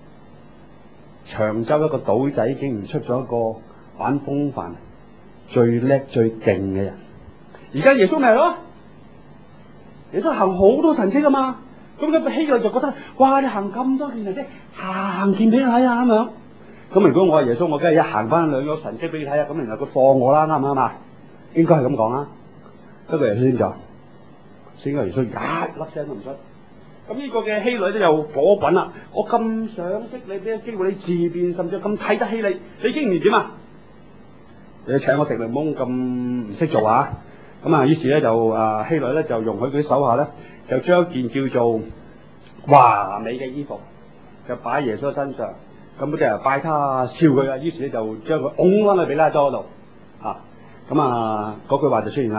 長洲一個島仔竟然出咗一個玩風帆最叻最勁嘅人。而家耶穌咪係咯，耶穌行好多神蹟啊嘛，咁佢希律就覺得，哇！你行咁多件神蹟，行件俾你睇下咁樣。咁如果我係耶穌，我梗係一行翻兩個神蹟俾你睇下，咁然後佢放我啦，啱唔啱啊？應該係咁講啦。不過耶穌點做？先個耶穌一粒聲都唔出。咁呢個嘅希律咧又火滾啦！我咁賞識你，俾個機會你自辯，甚至咁睇得起你，你竟然點啊？你請我食檸檬咁唔識做啊？咁啊，於是咧就啊希律咧就容許佢手下咧，就將一件叫做華美嘅衣服，就擺喺耶穌身上，咁嗰啲人拜他笑佢啊，於是咧就將佢拱翻去比拉多嗰度啊，咁啊嗰句話就出現啦，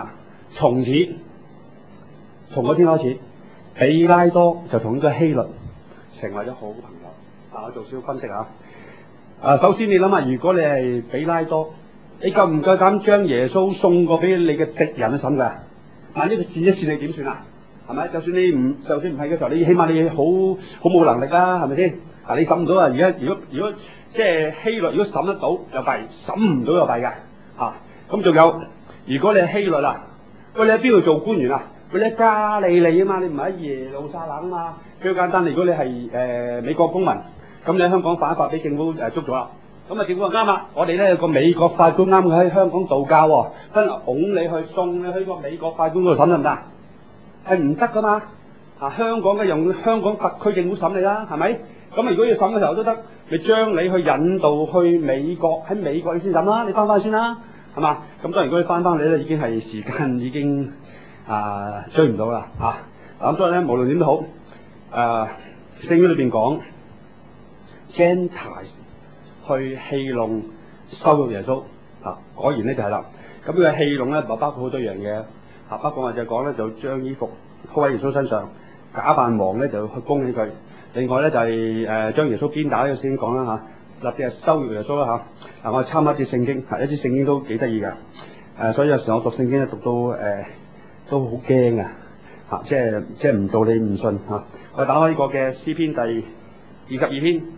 從此從嗰天開始，比拉多就同呢個希律成為咗好朋友。嗱，我做少少分析啊。啊，首先你諗下，如果你係比拉多，你夠唔夠膽將耶穌送過俾你嘅敵人去審㗎？萬一佢試一試你點算啊？係咪？就算你唔，就算唔係嘅時候，你起碼你好好冇能力啦，係咪先？嗱，你審唔到啊！而家如果如果即係希律，如果審得到又弊，審唔到又弊㗎嚇。咁仲有，如果你係希律啊，喂，你喺邊度做官員啊？喂，你喺加利利啊嘛，你唔係喺耶路撒冷啊嘛。最簡單，如果你係誒、呃、美國公民，咁你喺香港犯法，俾政府誒捉咗啦。咁啊，政府話啱啦，我哋咧有個美國法官啱喺香港度假喎，跟住拱你去送你去個美國法官嗰度審得唔得？係唔得噶嘛？啊，香港嘅用香港特區政府審你啦，係咪？咁啊，如果要審嘅時候都得，你將你去引導去美國，喺美國你先審啦，你翻返去先啦，係嘛？咁當然如果你翻返嚟咧，已經係時間已經啊追唔到啦嚇。咁所以咧，無論點都好，誒、啊、聖經裏邊講 Gentiles 去戲弄羞辱耶穌啊，果然咧就係啦。咁呢個戲弄咧，就包括好多樣嘢啊。不過我就講咧，就將衣服鋪喺耶穌身上，假扮王咧就去恭喜佢。另外咧就係、是、誒、呃、將耶穌鞭打呢個先講啦嚇，特別係羞辱耶穌啦嚇。嗱、啊，我參加一節聖經，係一節聖經都幾得意嘅。誒，所以有時我讀聖經咧讀到誒、呃、都好驚啊嚇，即係即係唔到你唔信嚇、啊。我打開呢個嘅詩篇第二十二篇。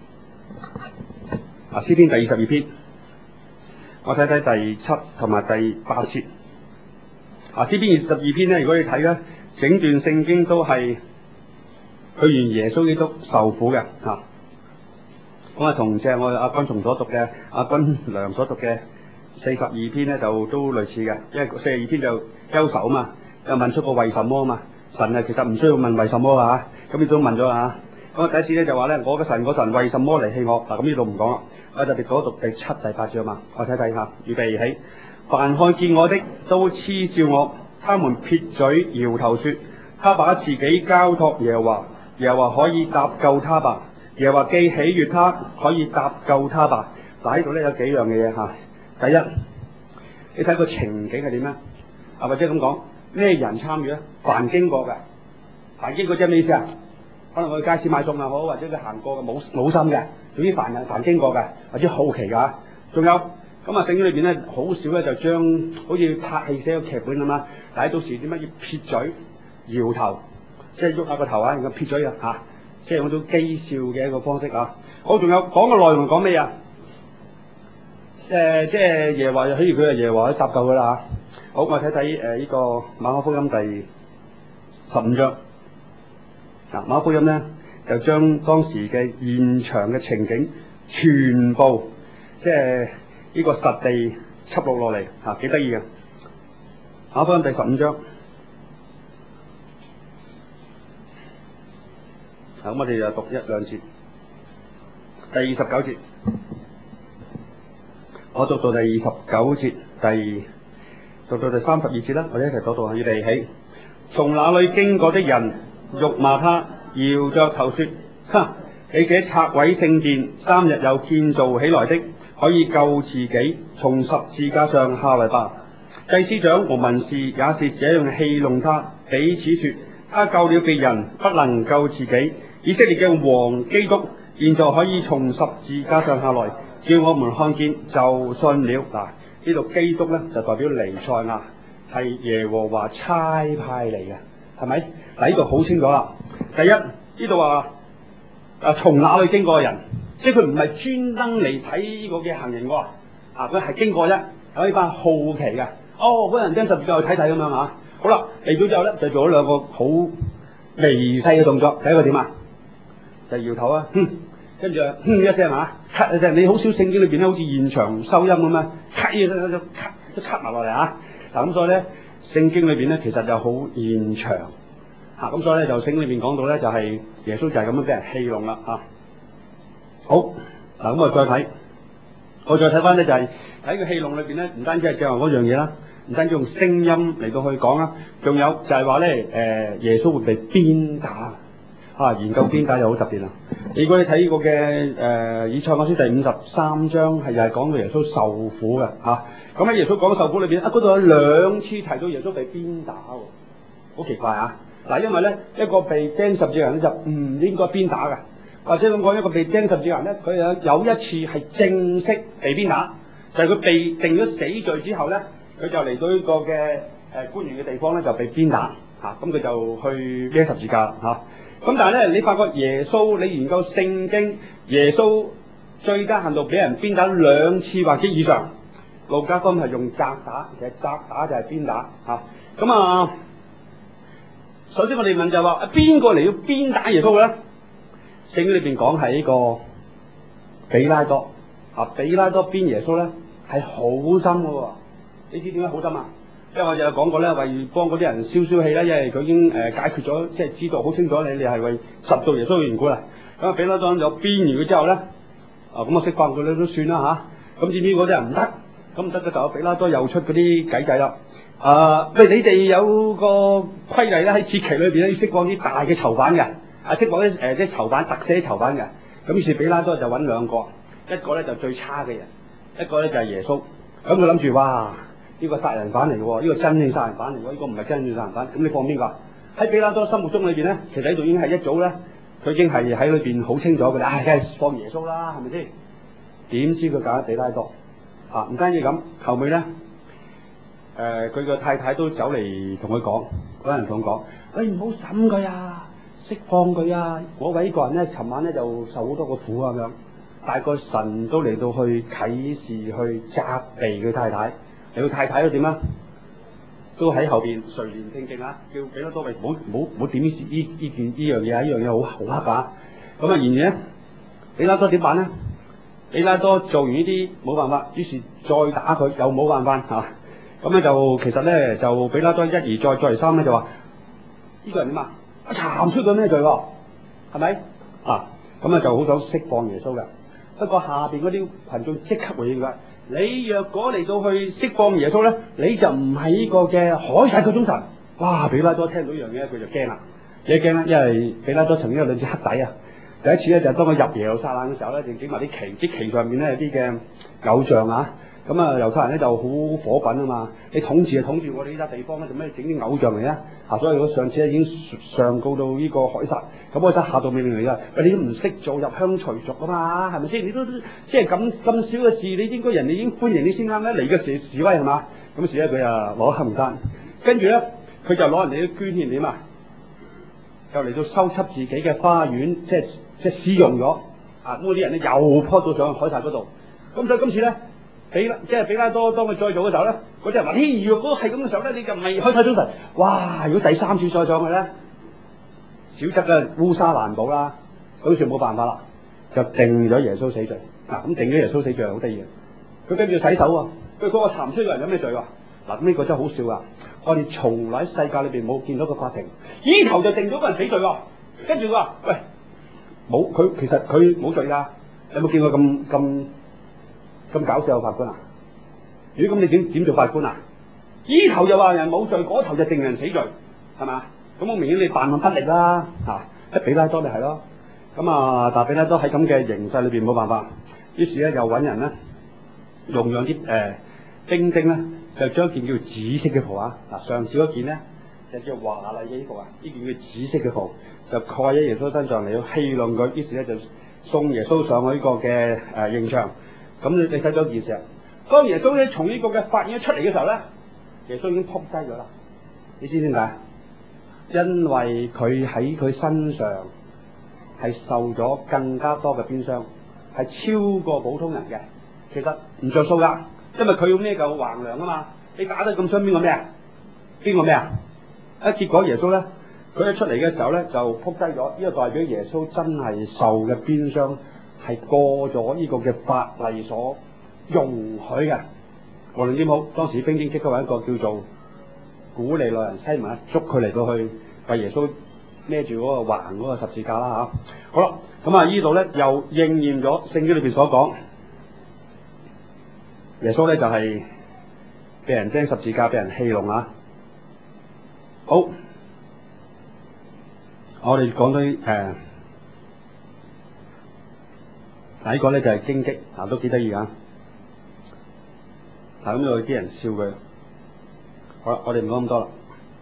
啊，詩篇第二十二篇，我睇睇第七同埋第八節。啊，詩篇二十二篇咧，如果你睇咧，整段聖經都係去完耶穌基督受苦嘅嚇。咁啊，同即係我阿君松所讀嘅，阿君良所讀嘅四十二篇咧，就都類似嘅，因為四十二篇就憂愁啊嘛，又問出個為什麼啊嘛。神啊，其實唔需要問為什麼啊嚇，咁你都問咗啊。咁第一次咧就話咧，我嘅神，我神為什麼離棄我？嗱，咁呢度唔講啦，我特別讀一讀第七、第八節啊嘛。我睇睇下，預備起。凡看見我的都嗤笑我，他們撇嘴搖頭說，他把自己交託耶和華，耶和華可以搭救他吧？耶和華既喜悅他，可以搭救他吧？嗱，喺度咧有幾樣嘅嘢嚇。第一，你睇個情景係點咧？啊，或者咁講，咩人參與咧？凡經過嘅，凡經過即係咩意思啊？可能去街市買餸又好，或者佢行過嘅冇冇心嘅，總之凡人凡經過嘅，或者好奇㗎。仲有咁啊，聖經裏邊咧好少咧就將好似拍戲寫個劇本咁啦。但係到時點解要撇嘴搖頭，即係喐下個頭啊，然後撇嘴啊嚇，即係用種譏笑嘅一個方式啊。好，仲有講個內容講咩啊？誒、呃，即係耶和華，譬如佢係耶和華去搭救佢啦嚇。好，我睇睇誒呢個馬可福音第十五章。嗱，馬可福音咧就將當時嘅現場嘅情景全部即係呢個實地輯錄落嚟嚇，幾得意嘅。馬可福音第十五章，咁我哋就讀一兩節，第二十九節，我讀到第二十九節，第讀到第三十二節啦，我哋一齊讀到預備起。從那裏經過的人辱罵他，搖着頭說：哈！你這拆毀聖殿，三日又建造起來的，可以救自己，從十字架上下來吧。祭司長和文士也是這樣戲弄他，彼此說：他救了別人，不能救自己。以色列嘅王基督，現在可以從十字架上下來，叫我們看見就信了。嗱，呢度基督咧就代表彌賽亞，係耶和華差派嚟嘅，係咪？嗱，呢度好清楚啦。第一，呢度話啊，從哪裏經過嘅人，即係佢唔係專登嚟睇呢個嘅行刑喎，啊，佢係經過啫，有呢班好奇嘅。哦，嗰人將十字架去睇睇咁樣嚇。好啦，嚟到之後咧，就做咗兩個好微細嘅動作。第一個點啊？就搖頭啊，哼，跟住啊，哼一聲啊，咳一聲。你好少聖經裏邊咧，好似現場收音咁啊，咳一聲就咳都咳埋落嚟啊。嗱，咁所以咧，聖經裏邊咧其實就好現場嚇。咁所以咧就聖經裏邊講到咧就係耶穌就係咁樣俾人戲弄啦嚇。好，嗱咁我再睇，我再睇翻咧就係喺個戲弄裏邊咧，唔單止係正話嗰樣嘢啦。唔單止用聲音嚟到去講啦，仲有就係話咧，誒耶穌會被鞭打， 啊，研究鞭打又好特別啦。如果你睇過嘅誒以賽亞書第五十三章係又係講到耶穌受苦嘅嚇。咁喺耶穌講受苦裏邊啊，嗰度有兩次提到耶穌被鞭打喎，好奇怪啊！嗱，因為咧一個被釘十字架人咧就唔應該鞭打嘅，或者咁講一個被釘十字架人咧，佢有有一次係正式被鞭打，就係、是、佢被定咗死罪之後咧，佢就嚟到呢個嘅誒、呃、官員嘅地方咧就被鞭打嚇，咁、啊、佢就去孭十字架嚇。咁、啊、但係咧，你發覺耶穌你研究聖經，耶穌最低限度俾人鞭打兩次或者以上。路加福音係用責打，其實責打就係鞭打嚇。咁啊，首先我哋問就係話，邊個嚟要鞭打耶穌嘅咧？聖經裏邊講係呢個比拉多啊，比拉多鞭耶穌咧係好深嘅喎。你知點解好深啊？因為我就有講過咧，為幫嗰啲人消消氣啦，因為佢已經誒、呃、解決咗，即係知道好清楚你你係為十造耶穌嘅緣故啦。咁啊，比拉多有鞭完佢之後咧，啊咁啊釋放佢咧都算啦嚇。咁至於嗰啲人唔得。咁唔得嘅就有比拉多又出嗰啲計計啦。啊，喂，你哋有個規例咧，喺節期裏邊咧要釋放啲大嘅囚犯嘅，啊釋放啲誒啲囚犯特赦囚犯嘅。咁於是比拉多就揾兩個，一個咧就最差嘅人，一個咧就係耶穌。咁佢諗住哇，呢個殺人犯嚟嘅喎，呢個真正殺人犯嚟嘅喎，呢個唔係真正殺人犯。咁你放邊個？喺比拉多心目中裏邊咧，其實喺度已經係一早咧，佢已經係喺裏邊好清楚嘅啦。唉，梗係放耶穌啦，係咪先？點知佢揀比拉多？啊，唔單止咁，後尾咧，誒佢個太太都走嚟同佢講，嗰人同佢講：喂，唔好審佢啊，釋放佢啊！嗰位個人咧，尋晚咧就受好多個苦啊咁樣。但係個神都嚟到去啟示、去責備佢太太。你個太太都點啊？都喺後邊垂簾聽政啊，叫比拉多喂，唔好唔好唔好點呢呢呢件呢樣嘢啊！呢樣嘢好好黑㗎。咁啊，然而咧，比拉多點辦咧？比拉多做完呢啲冇辦法，於是再打佢又冇辦法嚇。咁、啊、咧就其實咧就比拉多一而再再而三咧就話：呢、這個人點啊？查唔出佢咩罪喎？係咪啊？咁啊就好想釋放耶穌嘅。不過下邊嗰啲群眾即刻回應佢：你若果嚟到去釋放耶穌咧，你就唔係呢個嘅凱撒嘅忠臣。哇！比拉多聽到呢樣嘢佢就驚啦，幾驚咧？因為比拉多曾經有兩隻黑底啊。第一次咧就係當佢入耶路撒冷嘅時候咧，就整埋啲旗，啲旗上面咧有啲嘅偶像啊，咁啊猶太人咧就好火滾啊嘛，你統治就統治我哋呢笪地方咧，做咩整啲偶像嚟咧？啊，所以我上次咧已經上告到呢個凱撒，咁凱撒下到命令嚟㗎，喂，你都唔識做入鄉隨俗啊嘛，係咪先？你都即係咁咁少嘅事，你應該人哋已經歡迎你先啱咧，嚟嘅時示威係嘛？咁時咧佢啊攞黑名單，跟住咧佢就攞人哋啲捐獻點啊，就嚟到修葺自己嘅花園，即係。即係私用咗，啊咁嗰啲人咧又撲到上凱撒嗰度，咁所以今次咧，比即係比拉多當佢再做嘅時候咧，嗰啲人話：嘿，如果係咁嘅時候咧，你就唔係凱撒忠臣。哇！如果第三次再上去咧，小則嘅烏紗難保啦，好似冇辦法啦，就定咗耶穌死罪。嗱、啊，咁定咗耶穌死罪好得意嘅，佢跟住洗手啊，佢嗰個查唔出嘅人有咩罪喎？嗱，咁呢個真係好笑啊！我哋從來喺世界裏邊冇見到個法庭，依頭就定咗個人死罪喎，跟住佢話：喂！冇，佢其實佢冇罪㗎。有冇見過咁咁咁搞笑嘅法官啊？如果咁你點點做法官啊？依頭就話人冇罪，嗰頭就定人死罪，係嘛？咁好明顯你辦案不力啦嚇。一、啊、比拉多咪係咯。咁啊，但係比拉多喺咁嘅形勢裏邊冇辦法，於是咧又揾人咧用樣啲誒兵丁咧，就將件叫紫色嘅袍啊。嗱，上次嗰件咧就叫華麗嘅衣服啊，呢件叫紫色嘅袍。就蓋喺耶穌身上嚟到戲弄佢，於是咧就送耶穌上去呢個嘅誒刑場。咁你你睇咗件事啊？當耶穌咧從呢個嘅法院出嚟嘅時候咧，耶穌已經仆低咗啦。你知唔知點解？因為佢喺佢身上係受咗更加多嘅鞭傷，係超過普通人嘅。其實唔着數噶，因為佢要孭嚿橫梁啊嘛。你打得咁傷，邊個咩啊？邊個咩啊？啊，結果耶穌咧。佢一出嚟嘅時候咧，就仆低咗。呢、這個代表耶穌真係受嘅鞭傷係過咗呢個嘅法例所容許嘅。無論點好，當時兵丁即刻揾一個叫做古利奈人西門捉佢嚟到去為耶穌孭住嗰個橫嗰個十字架啦嚇、啊。好啦，咁啊呢度咧又應驗咗聖經裏邊所講，耶穌咧就係、是、被人釘十字架，被人戲弄啊。好。 我哋講到誒，第一個咧就係荊棘，嗱都幾得意啊！嗱咁有啲人笑佢，好啦，我哋唔講咁多啦。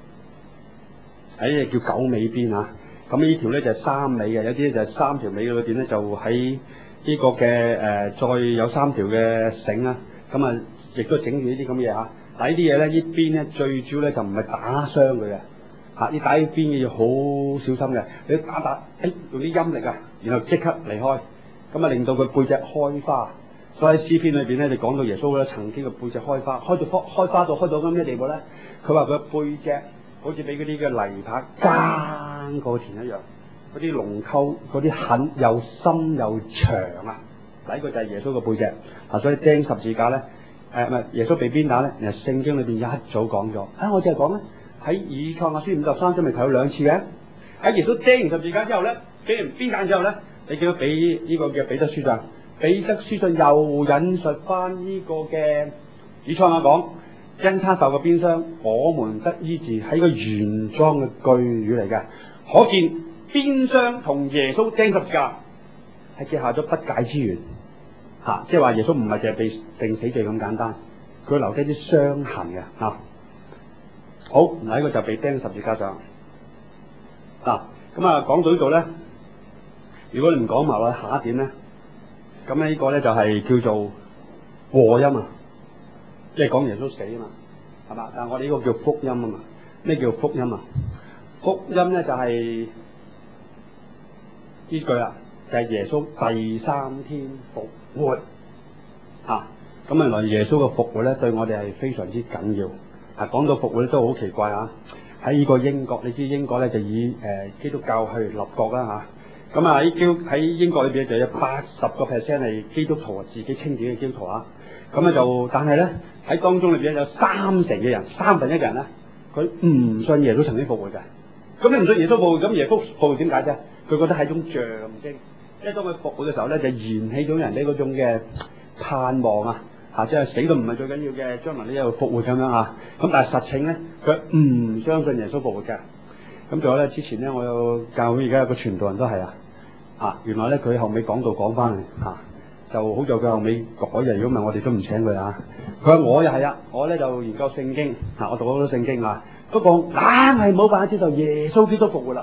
喺叫九尾鞭啊！咁呢條咧就係三尾嘅，有啲咧就係三條尾裏邊咧就喺呢個嘅誒、呃，再有三條嘅繩啊！咁啊，亦都整住呢啲咁嘅嘢嚇。但係呢啲嘢咧，呢邊咧最主要咧就唔係打傷佢嘅嚇，你打呢邊嘅要好小心嘅。你打打，誒、哎、用啲陰力啊，然後即刻離開，咁啊令到佢背脊開花。所以喺詩篇裏邊咧，就講到耶穌咧曾經嘅背脊開花，開到開開花到開到咁嘅地步咧，佢話佢背脊好似俾嗰啲嘅泥巴耕過田一樣，嗰啲龍溝嗰啲痕又深又長啊！第一個就係耶穌嘅背脊啊，所以釘十字架咧，誒唔係耶穌被鞭打咧，人聖經裏邊一早講咗啊！我淨係講咧喺以賽亞書五十三章咪睇咗兩次嘅，喺耶穌釘完十字架之後咧，俾人鞭打之後咧，你見到俾呢個嘅彼得書信，彼得書信又引述翻呢個嘅以賽亞講。因他受嘅鞭傷，我們得醫治，係個原裝嘅句語嚟嘅。可見鞭傷同耶穌釘十字架係結下咗不解之緣，嚇、啊，即係話耶穌唔係淨係被定死罪咁簡單，佢留低啲傷痕嘅嚇、啊。好，嗱呢個就被釘十字架上。嗱，咁啊講到呢度咧，如果你唔講埋落下一點咧，咁呢個咧就係叫做禍音啊。即係講耶穌死啊嘛，係嘛？但係我哋呢個叫福音啊嘛。咩叫福音啊？福音咧就係呢句啦，就係、是、耶穌第三天復活嚇。咁原來耶穌嘅復活咧，對我哋係非常之緊要。啊，講到復活咧都好奇怪啊！喺呢個英國，你知英國咧就以誒、呃、基督教去立國啦嚇。咁啊喺英喺英國裏邊就有八十個 percent 係基督徒啊，自己稱自己嘅基督徒啊。咁咧就，但係咧喺當中裏邊有三成嘅人，三分一嘅人咧，佢唔信耶穌曾經復活嘅。咁你唔信耶穌復活，咁耶穌復活點解啫？佢覺得係一種象徵，即係當佢復活嘅時候咧，就燃起咗人哋嗰種嘅盼望啊！嚇，即係死都唔係最緊要嘅，將來呢又復活咁樣啊！咁但係實情咧，佢唔相信耶穌復活嘅。咁仲有咧，之前咧，我有教會而家有個傳道人都係啊，嚇，原來咧佢後尾講道講翻嚟嚇。就好在佢後尾改嘅，如果唔係我哋都唔請佢啊！佢話我又係啊，我咧就研究聖經嚇，我讀好多聖經啊，不過硬係冇辦法接受耶穌基督復活啦。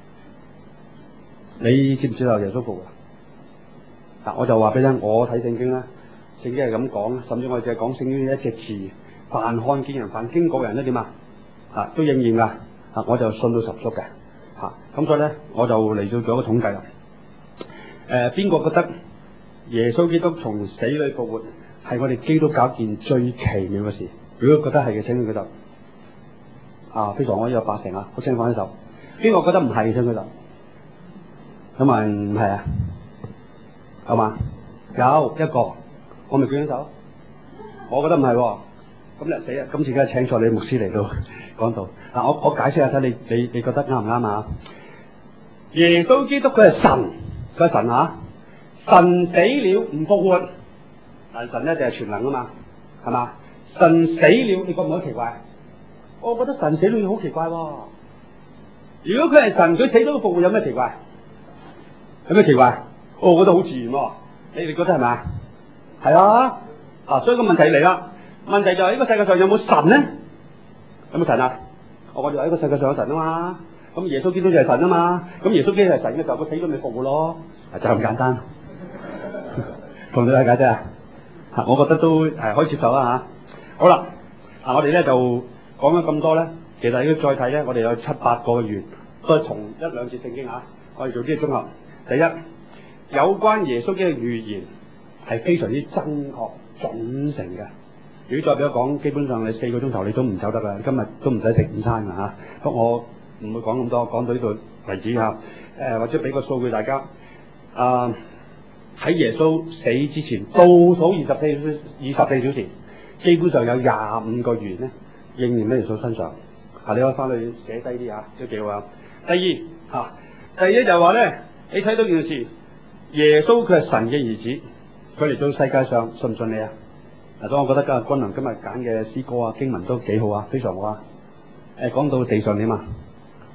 你知唔知道耶穌復活？嗱，我就話俾你聽，我睇聖經咧，聖經係咁講，甚至我哋淨係講聖經一隻字，凡看見人，凡經過人都點啊？啊，都應驗噶啊！我就信到十足嘅嚇，咁所以咧我就嚟到做一個統計啦。誒，邊個覺得耶穌基督從死裏復活係我哋基督教件最奇妙嘅事？如果覺得係嘅，請舉手。啊，非常可以有八成啊，好，請放一手。邊個覺得唔係，請舉手。咁咪唔係啊？係嘛？有一個，我咪舉緊手。我覺得唔係喎。咁你死啊！今次梗係請錯你牧師嚟到講道。嗱，我我解釋下睇你你你覺得啱唔啱啊？耶穌基督佢係神，佢係神啊！神死了唔復活，但神咧就係全能啊嘛，係嘛？神死了，你覺唔覺得奇怪？我覺得神死了好奇怪喎、哦。如果佢係神，佢死咗都復活，有咩奇怪？有咩奇怪？我覺得好自然喎、哦。你哋覺得係咪？係啊，啊，所以個問題嚟啦。問題就係呢個世界上有冇神咧？有冇神啊？我哋話呢個世界上有神啊嘛。咁耶穌基督就係神啊嘛。咁耶穌基督係神嘅時候，佢死咗咪復活咯？就咁簡單。同你大家解釋啊，嚇，我覺得都係可以接受啦嚇。好啦，嗱我哋咧就講咗咁多咧，其實如果再睇咧，我哋有七八個月都係同一兩節聖經啊，我哋做啲綜合。第一，有關耶穌基督嘅預言係非常之真確準成嘅。如果再俾我講，基本上你四個鐘頭你都唔走得啦，今日都唔使食午餐㗎嚇。不過我唔會講咁多，講到呢度為止嚇。誒、呃、或者俾個數據大家，啊、呃。喺耶穌死之前倒數二十四二十四小時，基本上有廿五個預言咧應驗喺耶穌身上。啊，你可以翻去寫低啲嚇，都幾好啊。第二嚇，第二就係話咧，你睇到件事，耶穌佢係神嘅兒子，佢嚟到世界上，信唔信你啊？嗱，所以我覺得今日君良今日揀嘅詩歌啊經文都幾好啊，非常好啊。誒，講到地上點啊？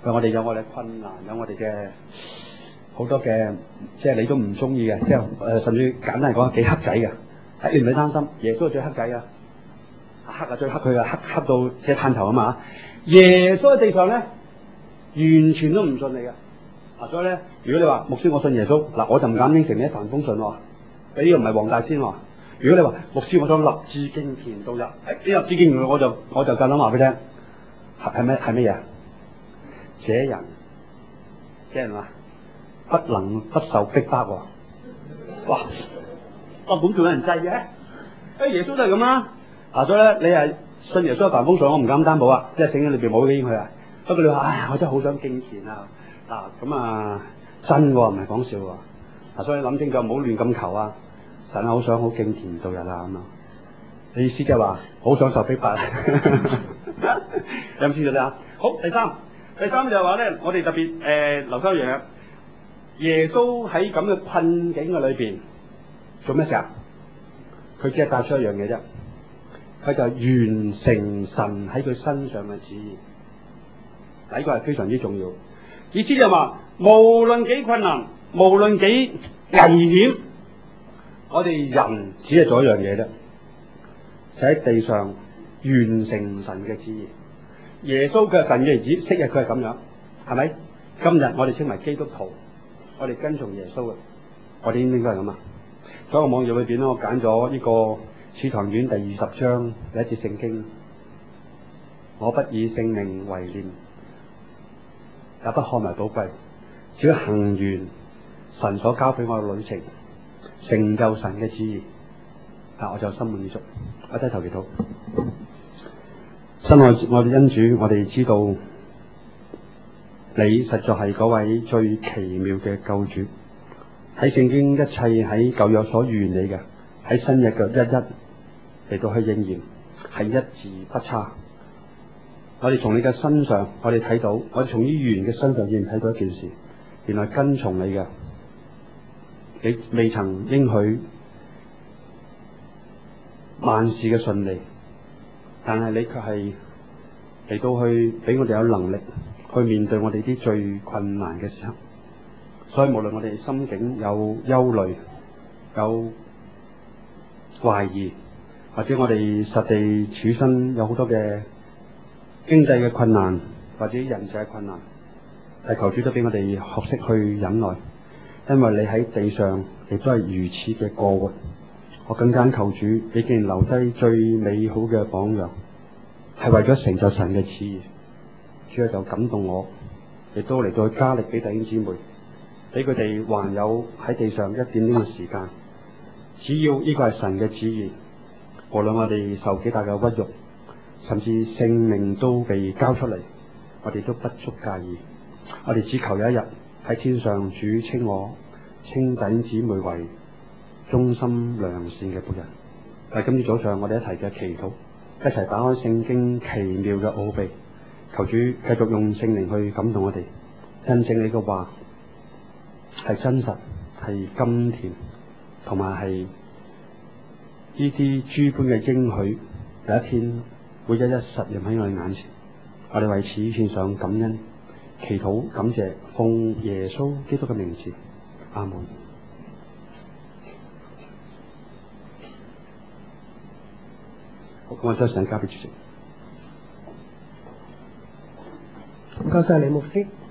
我哋有我哋嘅困難，有我哋嘅好多嘅，即係你都唔中意嘅，即係誒，甚至簡單嚟講，幾黑仔嘅。你唔使擔心，耶穌係最黑仔啊，黑啊最黑佢啊，黑黑到即係炭頭啊嘛。耶穌喺地上咧，完全都唔信你嘅。啊，所以咧，如果你話牧師我信耶穌，嗱我就唔敢應承你一帆風順喎。你呢個唔係黃大仙喎。如果你話牧師我想立志敬虔度日，誒呢立志敬虔我就我就夠膽話俾你聽，係係咩係咩嘢？這人，即係嘛，不能不受逼迫喎。哇！我咁仲有人制嘅？誒耶穌都係咁啦。嗱，所以咧，你係信耶穌一帆風順，我唔敢擔保啊，即係聖經裏邊冇嘅應許啊。不過你話，唉，我真係好想敬虔啊！嗱，咁啊，真喎，唔係講笑喎。嗱，所以諗清楚，唔好亂咁求啊！神好想好敬虔度日啊咁啊！你意思即係話，好想受逼迫，有冇知道咧？好，第三，第三就係話咧，我哋特別誒、呃、留心一樣嘢，耶穌喺咁嘅困境嘅裏邊做咩事啊？佢只係帶出一樣嘢啫，佢就完成神喺佢身上嘅旨意。呢個係非常之重要。意思就係話，無論幾困難，無論幾危險，我哋人只係做一樣嘢啫，就喺地上完成神嘅旨意。耶穌嘅神嘅兒子，昔日佢係咁樣，係咪？今日我哋稱為基督徒，我哋跟從耶穌嘅，我哋應唔應該係咁啊？所以我網頁裏邊咧，我揀咗呢個《使徒行傳》第二十章第一節聖經，我不以性命為念，也不看為寶貴，只要行完神所交俾我嘅旅程，成就神嘅旨意，啊，我就心滿意足。我低頭祈禱，親愛我哋恩主，我哋知道你實在係嗰位最奇妙嘅救主。喺聖經一切喺舊約所預言你嘅，喺新約嘅一一嚟到去應驗，係一字不差。我哋從你嘅身上，我哋睇到，我哋從呢預言嘅身上，亦睇到一件事，原來跟從你嘅，你未曾應許萬事嘅順利，但係你卻係嚟到去俾我哋有能力去面對我哋啲最困難嘅時候。所以無論我哋心境有憂慮、有懷疑，或者我哋實地處身有好多嘅經濟嘅困難，或者人事嘅困難，係求主都俾我哋學識去忍耐，因為你喺地上亦都係如此嘅過活。我更加求主，你既然留低最美好嘅榜樣，係為咗成就神嘅旨意，主要就感動我，亦都嚟到去加力俾弟兄姊妹。俾佢哋還有喺地上一點點嘅時間，只要呢個係神嘅旨意，無論我哋受幾大嘅屈辱，甚至性命都被交出嚟，我哋都不足介意。我哋只求有一日喺天上，主稱我稱弟兄姊妹為忠心良善嘅僕人。喺今朝早上，我哋一齊嘅祈禱，一齊打開聖經奇妙嘅奧秘，求主繼續用聖靈去感動我哋，印證你嘅話係真實，係甘甜，同埋係呢啲諸般嘅應許，有一天會一一實現喺我哋眼前。我哋為此獻上感恩、祈禱、感謝，奉耶穌基督嘅名字，阿門。好，我將時間交俾主席。 唔該晒李牧師。